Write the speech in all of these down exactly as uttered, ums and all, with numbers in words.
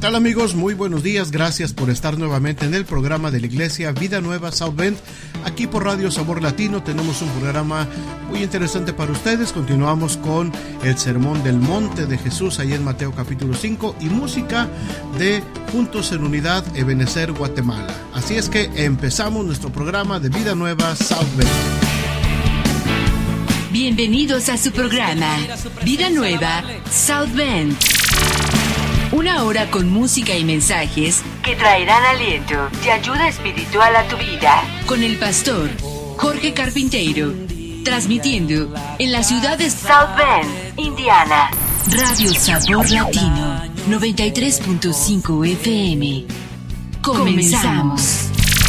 tal amigos? Muy buenos días, gracias por estar nuevamente en el programa de la Iglesia Vida Nueva South Bend. Aquí por Radio Sabor Latino tenemos un programa muy interesante para ustedes. Continuamos con el Sermón del Monte de Jesús, ahí en Mateo capítulo cinco, y música de Juntos en Unidad, Ebenezer, Guatemala. Así es que empezamos nuestro programa de Vida Nueva South Bend. Bienvenidos a su programa Vida Nueva South Bend. Una hora con música y mensajes que traerán aliento y ayuda espiritual a tu vida. Con el pastor Jorge Carpinteiro, transmitiendo en la ciudad de South Bend, Indiana. Radio Sabor Latino, noventa y tres punto cinco F M. Comenzamos.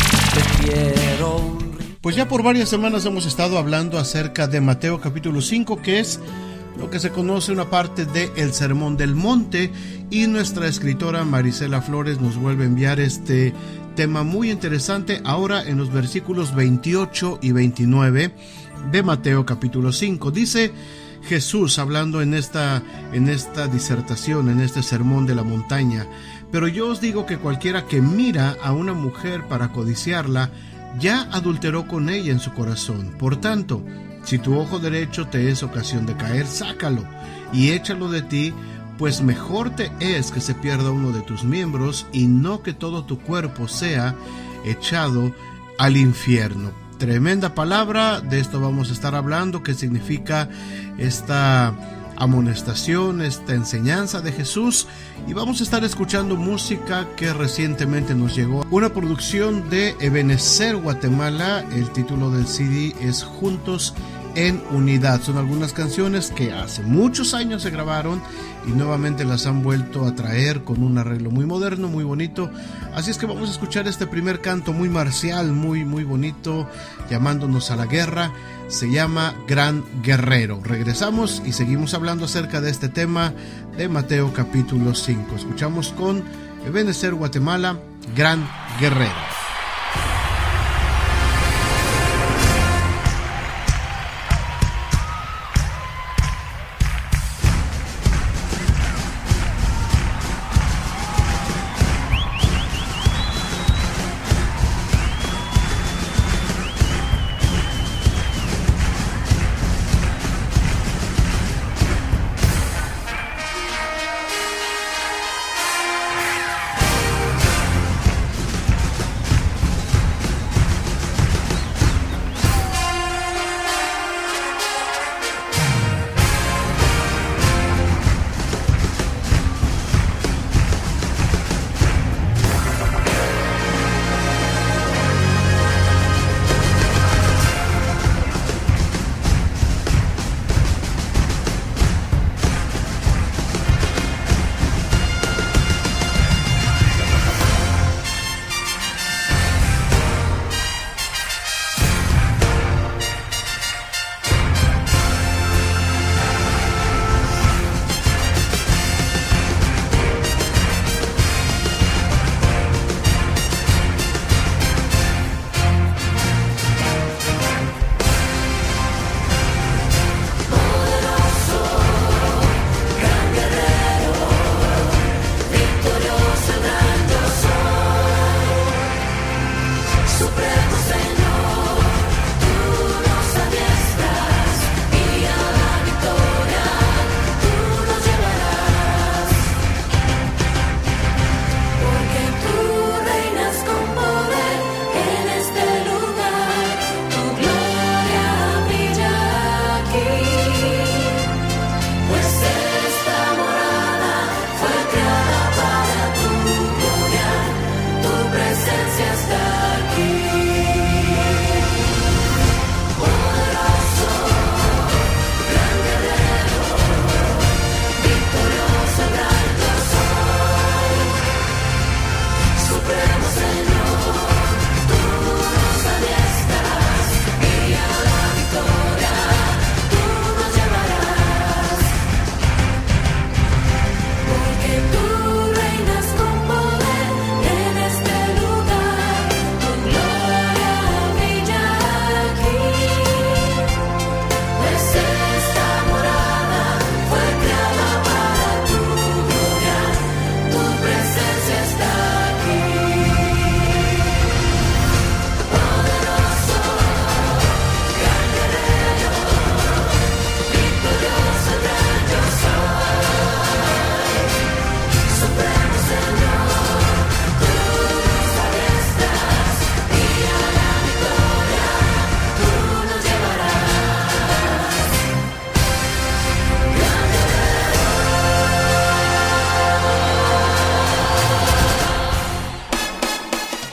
Pues ya por varias semanas hemos estado hablando acerca de Mateo capítulo cinco, que es lo que se conoce una parte de El Sermón del Monte, y nuestra escritora Marisela Flores nos vuelve a enviar este tema muy interesante ahora en los versículos veintiocho y veintinueve de Mateo capítulo cinco. Dice Jesús hablando en esta, en esta disertación, en este sermón de la montaña: pero yo os digo que cualquiera que mira a una mujer para codiciarla, ya adulteró con ella en su corazón. Por tanto, si tu ojo derecho te es ocasión de caer, sácalo y échalo de ti, pues mejor te es que se pierda uno de tus miembros y no que todo tu cuerpo sea echado al infierno. Tremenda palabra, de esto vamos a estar hablando, qué significa esta amonestación, esta enseñanza de Jesús, y vamos a estar escuchando música que recientemente nos llegó, una producción de Ebenezer, Guatemala. El título del C D es Juntos en Unidad. Son algunas canciones que hace muchos años se grabaron y nuevamente las han vuelto a traer con un arreglo muy moderno, muy bonito. Así es que vamos a escuchar este primer canto muy marcial, muy muy bonito, llamándonos a la guerra. Se llama Gran Guerrero. Regresamos y seguimos hablando acerca de este tema de Mateo capítulo cinco. Escuchamos con Ebenezer, Guatemala, Gran Guerrero.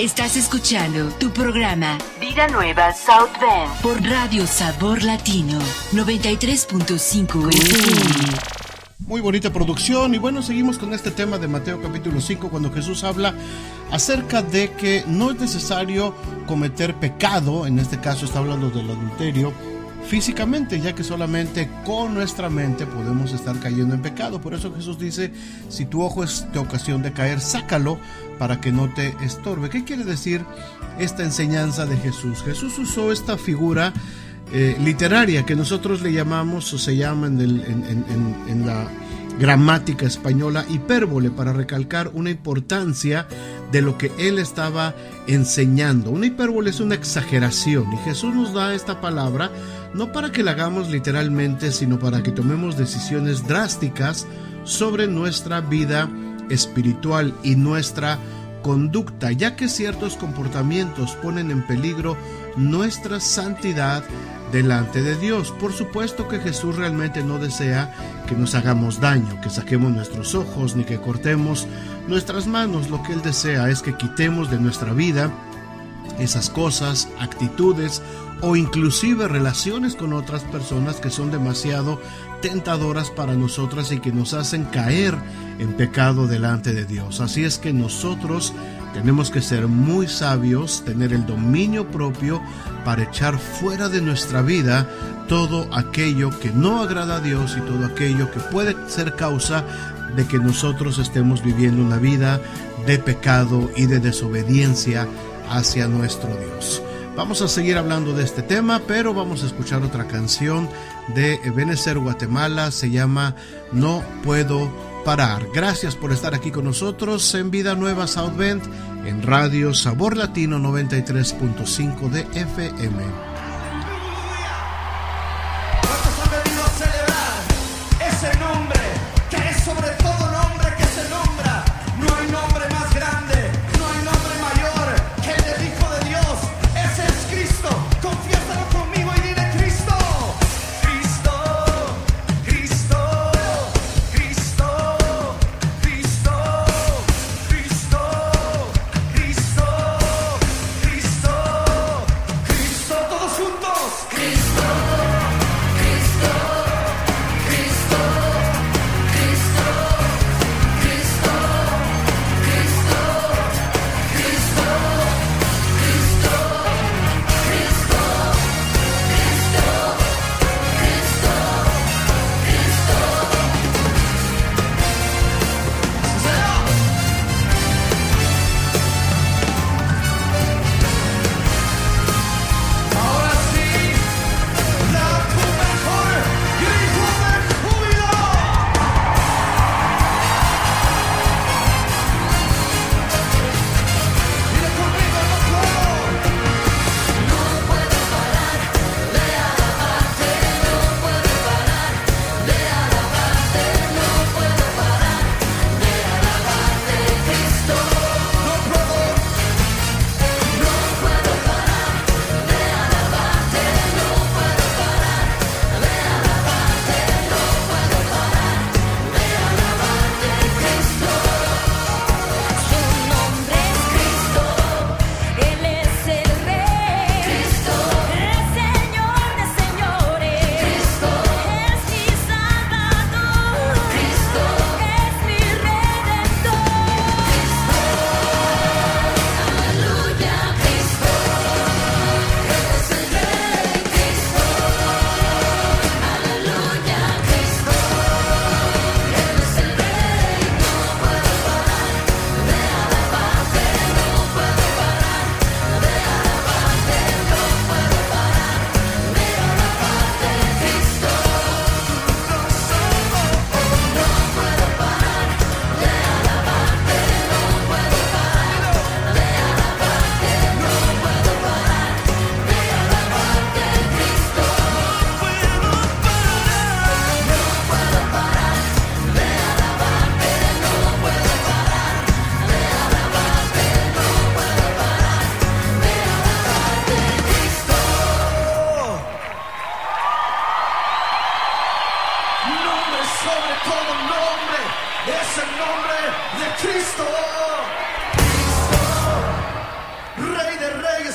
Estás escuchando tu programa Vida Nueva South Bend por Radio Sabor Latino noventa y tres punto cinco F M. Muy bonita producción. Y bueno, seguimos con este tema de Mateo capítulo cinco, cuando Jesús habla acerca de que no es necesario cometer pecado. En este caso está hablando del adulterio físicamente, ya que solamente con nuestra mente podemos estar cayendo en pecado. Por eso Jesús dice: si tu ojo es de ocasión de caer, sácalo para que no te estorbe. ¿Qué quiere decir esta enseñanza de Jesús? Jesús usó esta figura eh, literaria que nosotros le llamamos, o se llama en, el, en, en, en la gramática española, hipérbole, para recalcar una importancia de lo que él estaba enseñando. Una hipérbole es una exageración, y Jesús nos da esta palabra no para que la hagamos literalmente, sino para que tomemos decisiones drásticas sobre nuestra vida espiritual y nuestra conducta, ya que ciertos comportamientos ponen en peligro nuestra santidad delante de Dios. Por supuesto que Jesús realmente no desea que nos hagamos daño, que saquemos nuestros ojos, ni que cortemos nuestras manos. Lo que Él desea es que quitemos de nuestra vida esas cosas, actitudes o inclusive relaciones con otras personas que son demasiado tentadoras para nosotras y que nos hacen caer en pecado delante de Dios. Así es que nosotros tenemos que ser muy sabios, tener el dominio propio para echar fuera de nuestra vida todo aquello que no agrada a Dios y todo aquello que puede ser causa de que nosotros estemos viviendo una vida de pecado y de desobediencia hacia nuestro Dios. Vamos a seguir hablando de este tema, pero vamos a escuchar otra canción de Ebenezer, Guatemala. Se llama No Puedo Parar. Gracias por estar aquí con nosotros en Vida Nueva South Bend, en Radio Sabor Latino noventa y tres punto cinco de F M.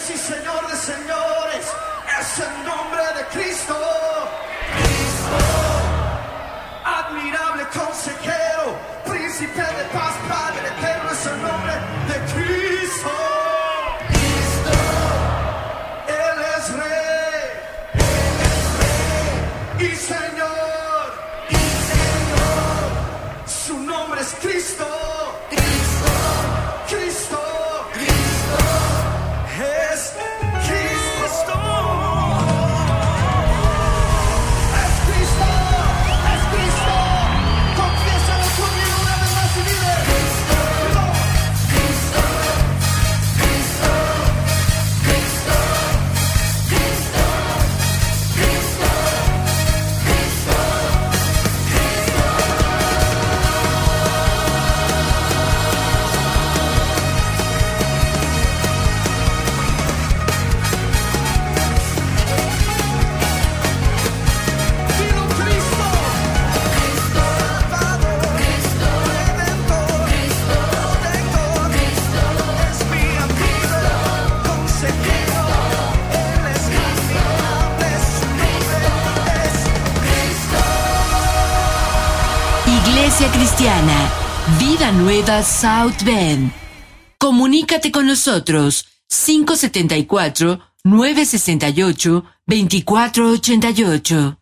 reyes y Señor de señores, es el nombre de Cristo. Cristo, admirable consejero, príncipe de paz, Padre eterno, es el nombre de Cristo. Cristo, Él es Rey, Él es Rey y Señor, y Señor. Su nombre es Cristo. Cristo, Cristo, Cristo, es Cristo. Es Cristo, es Cristo. Confiésalo conmigo una vez más y dile: Cristo, Cristo, Cristo, Cristo, Cristo, Cristo, Cristo, Vivo Cristo, Cristo Salvador, Cristo Redentor, Cristo Protector, Cristo es mi amigo, consejero, Él es admirable, su nombre es Cristo. Iglesia Cristiana, Vida Nueva South Bend. Comunícate con nosotros cinco siete cuatro, nueve seis ocho, dos cuatro ocho ocho.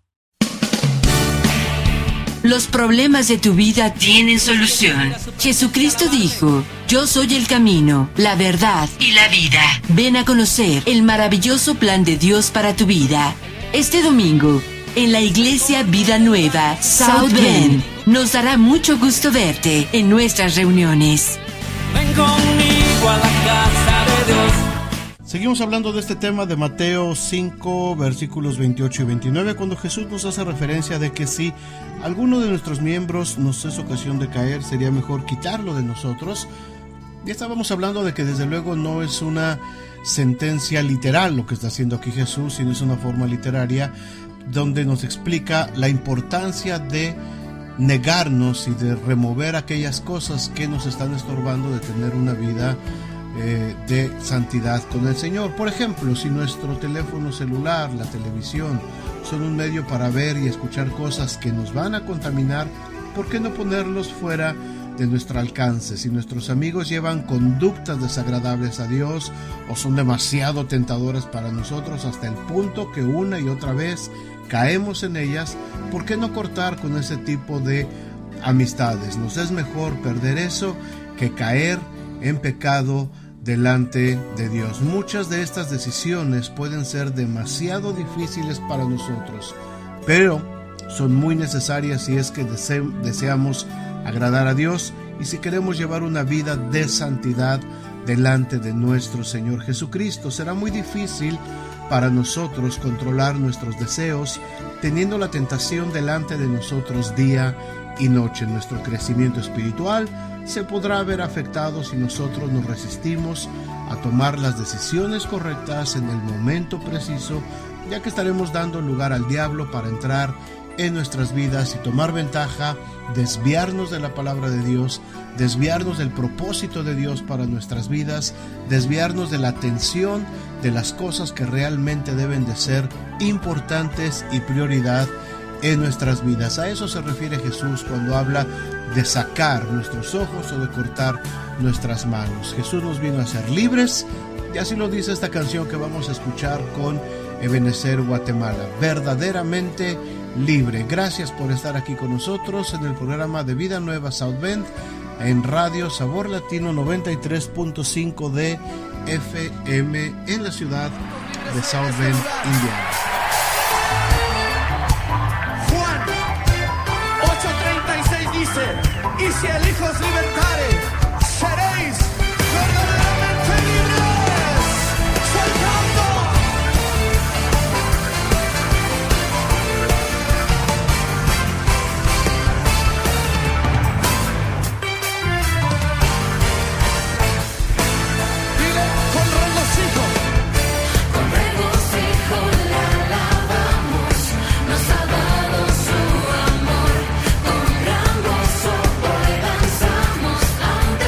Los problemas de tu vida tienen solución. Jesucristo dijo: yo soy el camino, la verdad y la vida. Ven a conocer el maravilloso plan de Dios para tu vida. Este domingo, en la Iglesia Vida Nueva South Bend, nos dará mucho gusto verte en nuestras reuniones. Ven conmigo a la casa de Dios. Seguimos hablando de este tema de Mateo cinco, versículos veintiocho y veintinueve, cuando Jesús nos hace referencia de que si alguno de nuestros miembros nos es ocasión de caer, sería mejor quitarlo de nosotros. Ya estábamos hablando de que desde luego no es una sentencia literal lo que está haciendo aquí Jesús, sino es una forma literaria donde nos explica la importancia de negarnos y de remover aquellas cosas que nos están estorbando de tener una vida eh, de santidad con el Señor. Por ejemplo, si nuestro teléfono celular, la televisión, son un medio para ver y escuchar cosas que nos van a contaminar, ¿por qué no ponerlos fuera de nuestro alcance? Si nuestros amigos llevan conductas desagradables a Dios o son demasiado tentadoras para nosotros hasta el punto que una y otra vez caemos en ellas, ¿por qué no cortar con ese tipo de amistades? Nos es mejor perder eso que caer en pecado delante de Dios. Muchas de estas decisiones pueden ser demasiado difíciles para nosotros, pero son muy necesarias si es que dese- deseamos agradar a Dios y si queremos llevar una vida de santidad delante de nuestro Señor Jesucristo. Será muy difícil para nosotros controlar nuestros deseos, teniendo la tentación delante de nosotros día y noche. Nuestro crecimiento espiritual se podrá ver afectado si nosotros nos resistimos a tomar las decisiones correctas en el momento preciso, ya que estaremos dando lugar al diablo para entrar en nuestras vidas y tomar ventaja, desviarnos de la palabra de Dios, desviarnos del propósito de Dios para nuestras vidas, desviarnos de la atención de las cosas que realmente deben de ser importantes y prioridad en nuestras vidas. A eso se refiere Jesús cuando habla de sacar nuestros ojos o de cortar nuestras manos. Jesús nos vino a ser libres, y así lo dice esta canción que vamos a escuchar con Ebenezer Guatemala, verdaderamente libre. Gracias por estar aquí con nosotros en el programa de Vida Nueva South Bend en Radio Sabor Latino noventa y tres punto cinco de F M en la ciudad de South Bend, Indiana. Juan ocho treinta y seis dice: y si el Hijo os libertare, seréis verdaderamente libres. Saltando. Dile con regocijo. Con regocijo la alabamos, nos ha dado su amor, con gran gozo hoy danzamos ante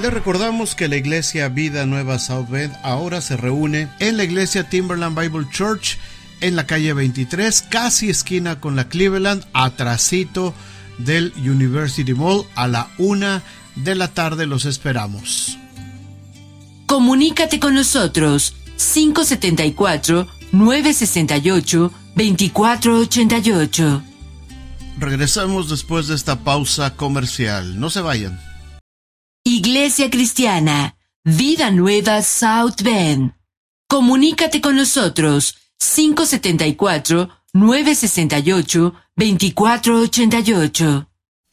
Les recordamos que la iglesia Vida Nueva South Bend ahora se reúne en la iglesia Timberland Bible Church en la calle veintitrés, casi esquina con la Cleveland, atrasito del University Mall. A la una de la tarde los esperamos. Comunícate con nosotros cinco siete cuatro, nueve seis ocho, dos cuatro ocho ocho. Regresamos después de esta pausa comercial. No se vayan. Iglesia Cristiana, Vida Nueva South Bend. Comunícate con nosotros cinco siete cuatro, nueve seis ocho, dos cuatro ocho ocho.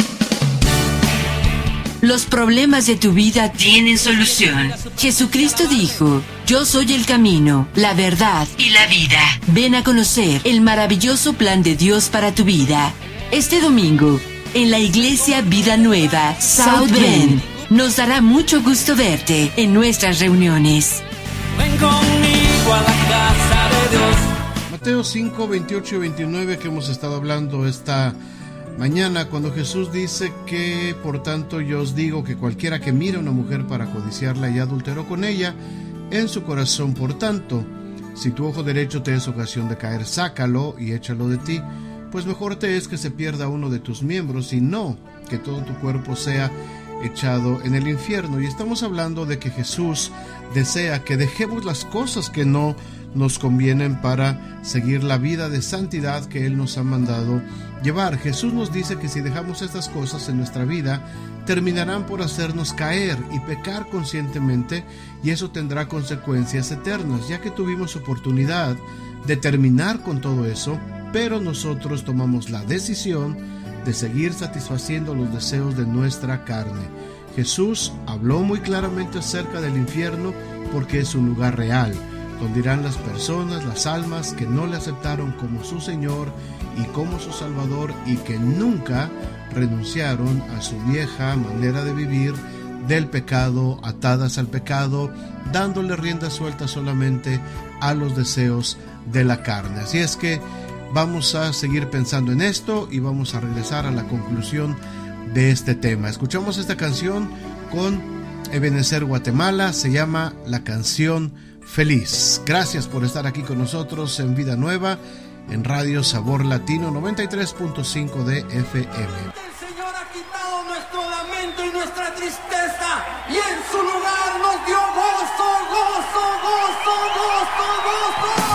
Los problemas de tu vida tienen solución. Jesucristo dijo: yo soy el camino, la verdad y la vida. Ven a conocer el maravilloso plan de Dios para tu vida. Este domingo, en la Iglesia Vida Nueva South Bend. Nos dará mucho gusto verte en nuestras reuniones. Ven conmigo a la casa de Dios. Mateo cinco, veintiocho y veintinueve, que hemos estado hablando esta mañana, cuando Jesús dice que por tanto yo os digo que cualquiera que mire a una mujer para codiciarla ya adulteró con ella en su corazón. Por tanto, si tu ojo derecho te es ocasión de caer, sácalo y échalo de ti, pues mejor te es que se pierda uno de tus miembros y no que todo tu cuerpo sea echado en el infierno. Y estamos hablando de que Jesús desea que dejemos las cosas que no nos convienen para seguir la vida de santidad que Él nos ha mandado llevar. Jesús nos dice que si dejamos estas cosas en nuestra vida, terminarán por hacernos caer y pecar conscientemente, y eso tendrá consecuencias eternas, ya que tuvimos oportunidad de terminar con todo eso, pero nosotros tomamos la decisión de seguir satisfaciendo los deseos de nuestra carne. Jesús habló muy claramente acerca del infierno porque es un lugar real, donde irán las personas, las almas que no le aceptaron como su Señor y como su Salvador, y que nunca renunciaron a su vieja manera de vivir del pecado, atadas al pecado, dándole rienda suelta solamente a los deseos de la carne. Así es que vamos a seguir pensando en esto y vamos a regresar a la conclusión de este tema. Escuchamos esta canción con Ebenezer Guatemala, se llama La Canción Feliz. Gracias por estar aquí con nosotros en Vida Nueva, en Radio Sabor Latino noventa y tres punto cinco de F M. El Señor ha quitado nuestro lamento y nuestra tristeza, y en su lugar nos dio gozo, gozo, gozo, gozo, gozo.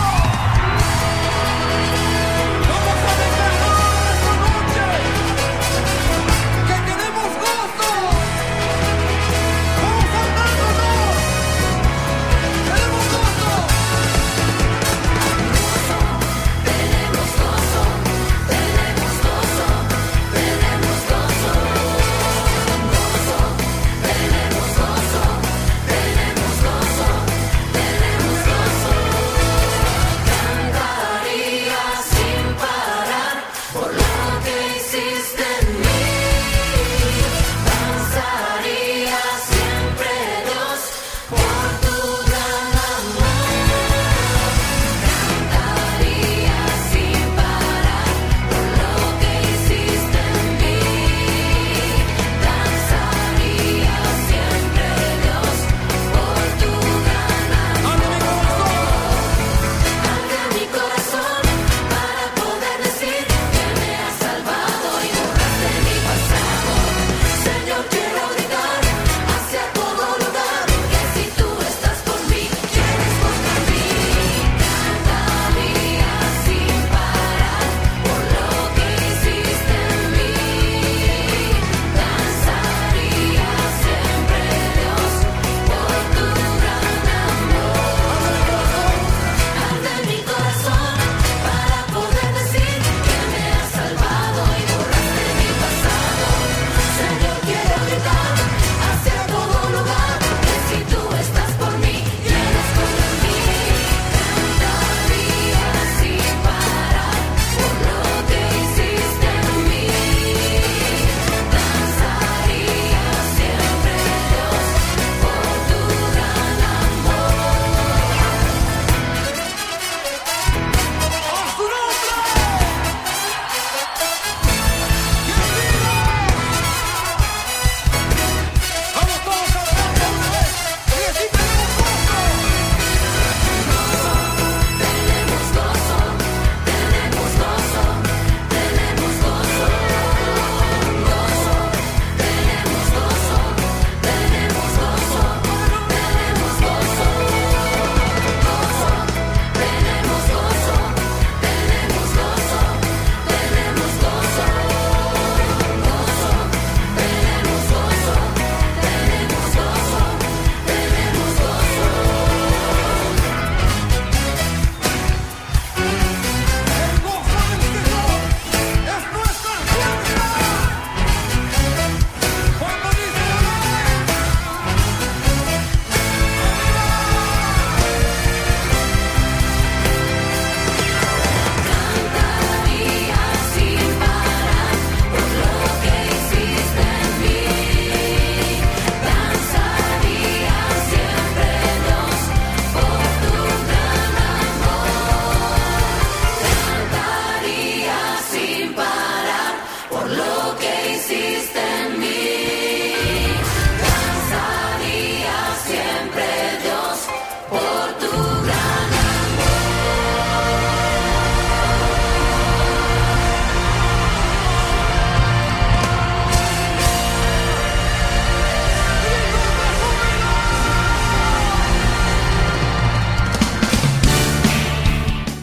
Vamos a declarar esta noche que tenemos gozo. Vamos cantándonos. Tenemos gozo. Tenemos gozo, tenemos gozo, tenemos gozo, gozo, tenemos gozo, tenemos gozo.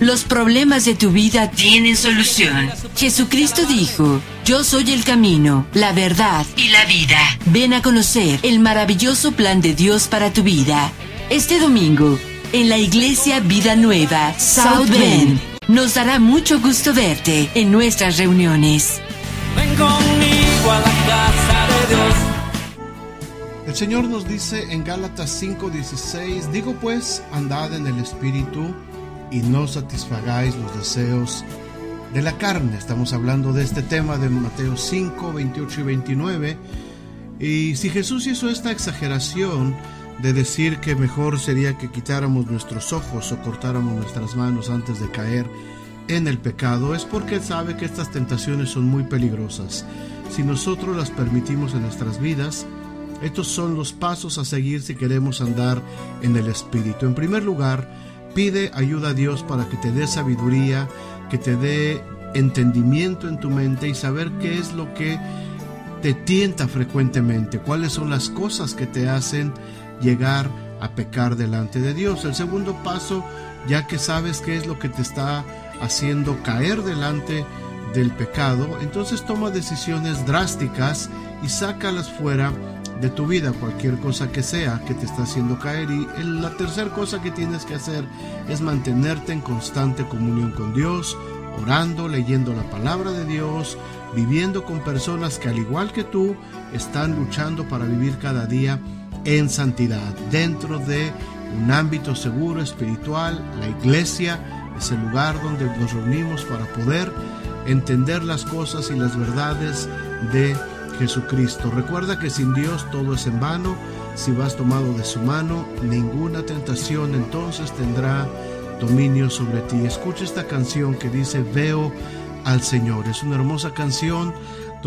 Los problemas de tu vida tienen solución. Jesucristo dijo: yo soy el camino, la verdad y la vida. Ven a conocer el maravilloso plan de Dios para tu vida. Este domingo, en la Iglesia Vida Nueva, South Bend. Nos dará mucho gusto verte en nuestras reuniones. Ven conmigo a la casa de Dios. El Señor nos dice en Gálatas cinco dieciséis: digo pues, andad en el Espíritu y no satisfagáis los deseos de la carne. Estamos hablando de este tema de Mateo cinco, veintiocho y veintinueve. Y si Jesús hizo esta exageración de decir que mejor sería que quitáramos nuestros ojos o cortáramos nuestras manos antes de caer en el pecado, es porque sabe que estas tentaciones son muy peligrosas. Si nosotros las permitimos en nuestras vidas, estos son los pasos a seguir si queremos andar en el Espíritu. En primer lugar, pide ayuda a Dios para que te dé sabiduría, que te dé entendimiento en tu mente y saber qué es lo que te tienta frecuentemente, cuáles son las cosas que te hacen llegar a pecar delante de Dios. El segundo paso, ya que sabes qué es lo que te está haciendo caer delante del pecado, entonces toma decisiones drásticas y sácalas fuera de tu vida, cualquier cosa que sea que te está haciendo caer. Y la tercera cosa que tienes que hacer es mantenerte en constante comunión con Dios, orando, leyendo la palabra de Dios, viviendo con personas que al igual que tú están luchando para vivir cada día en santidad, dentro de un ámbito seguro espiritual. La iglesia es el lugar donde nos reunimos para poder entender las cosas y las verdades de Jesucristo. Recuerda que sin Dios todo es en vano. Si vas tomado de su mano, ninguna tentación entonces tendrá dominio sobre ti. Escucha esta canción que dice: veo al Señor. Es una hermosa canción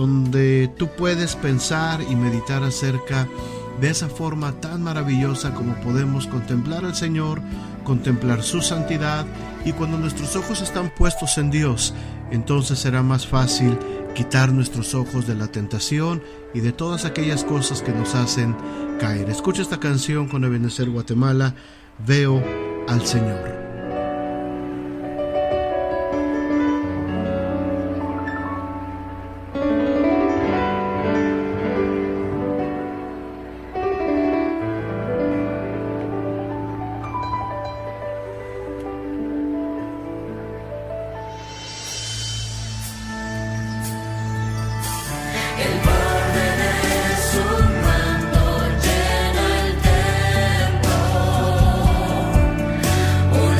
donde tú puedes pensar y meditar acerca de esa forma tan maravillosa como podemos contemplar al Señor, contemplar su santidad. Y cuando nuestros ojos están puestos en Dios, entonces será más fácil quitar nuestros ojos de la tentación y de todas aquellas cosas que nos hacen caer. Escucha esta canción con Ebenezer Guatemala: veo al Señor. Una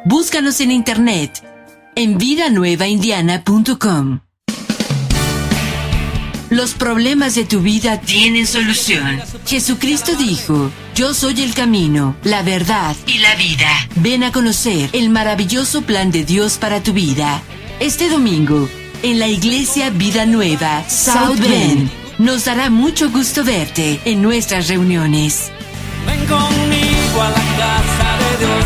Búscanos en internet en vida nueva indiana punto com. Los problemas de tu vida tienen solución. Jesucristo dijo: yo soy el camino, la verdad y la vida. Ven a conocer el maravilloso plan de Dios para tu vida. Este domingo, en la Iglesia Vida Nueva, South Bend. Nos dará mucho gusto verte en nuestras reuniones. Ven conmigo a la casa de Dios.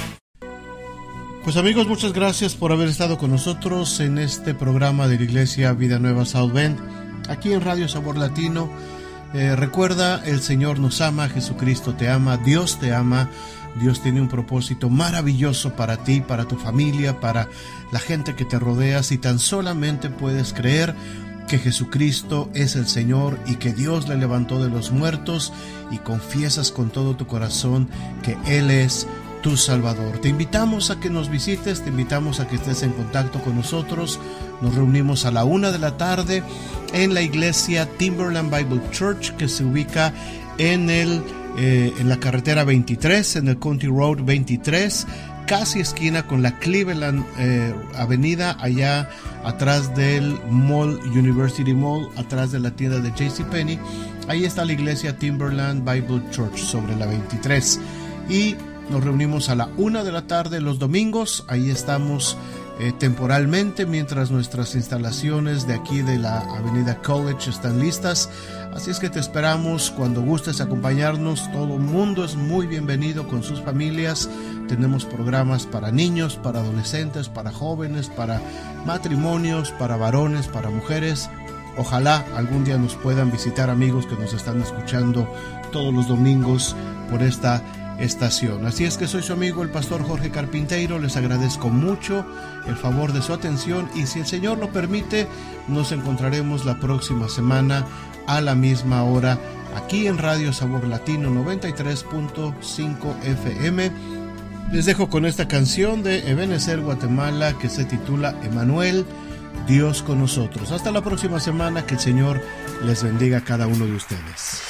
Pues amigos, muchas gracias por haber estado con nosotros en este programa de la Iglesia Vida Nueva South Bend, aquí en Radio Sabor Latino. Eh, recuerda, el Señor nos ama, Jesucristo te ama, Dios te ama. Dios tiene un propósito maravilloso para ti, para tu familia, para la gente que te rodea. Si tan solamente puedes creer que Jesucristo es el Señor y que Dios le levantó de los muertos, y confiesas con todo tu corazón que Él es tu Salvador. Te invitamos a que nos visites, te invitamos a que estés en contacto con nosotros. Nos reunimos a la una de la tarde en la iglesia Timberland Bible Church, que se ubica en el eh, en la carretera veintitrés, en el County Road veintitrés, casi esquina con la Cleveland eh, Avenida, allá atrás del Mall, University Mall, atrás de la tienda de JCPenney. Ahí está la iglesia Timberland Bible Church sobre la veintitrés, y nos reunimos a la una de la tarde los domingos. Ahí estamos eh, temporalmente mientras nuestras instalaciones de aquí de la avenida College están listas. Así es que te esperamos cuando gustes acompañarnos. Todo el mundo es muy bienvenido con sus familias. Tenemos programas para niños, para adolescentes, para jóvenes, para matrimonios, para varones, para mujeres. Ojalá algún día nos puedan visitar amigos que nos están escuchando todos los domingos por esta estación. Así es que soy su amigo el pastor Jorge Carpinteiro. Les agradezco mucho el favor de su atención, y si el Señor lo permite, nos encontraremos la próxima semana a la misma hora aquí en Radio Sabor Latino noventa y tres punto cinco F M. Les dejo con esta canción de Ebenezer Guatemala que se titula Emanuel, Dios con nosotros. Hasta la próxima semana, que el Señor les bendiga a cada uno de ustedes.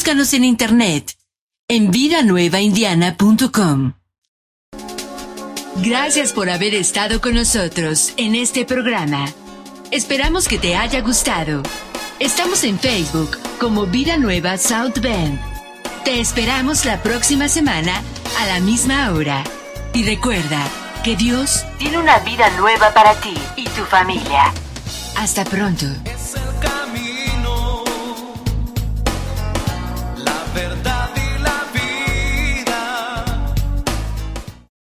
búscanos en internet en vida nueva indiana punto com. Gracias por haber estado con nosotros en este programa. Esperamos que te haya gustado. Estamos en Facebook como Vida Nueva South Bend. Te esperamos la próxima semana a la misma hora. Y recuerda que Dios tiene una vida nueva para ti y tu familia. Hasta pronto.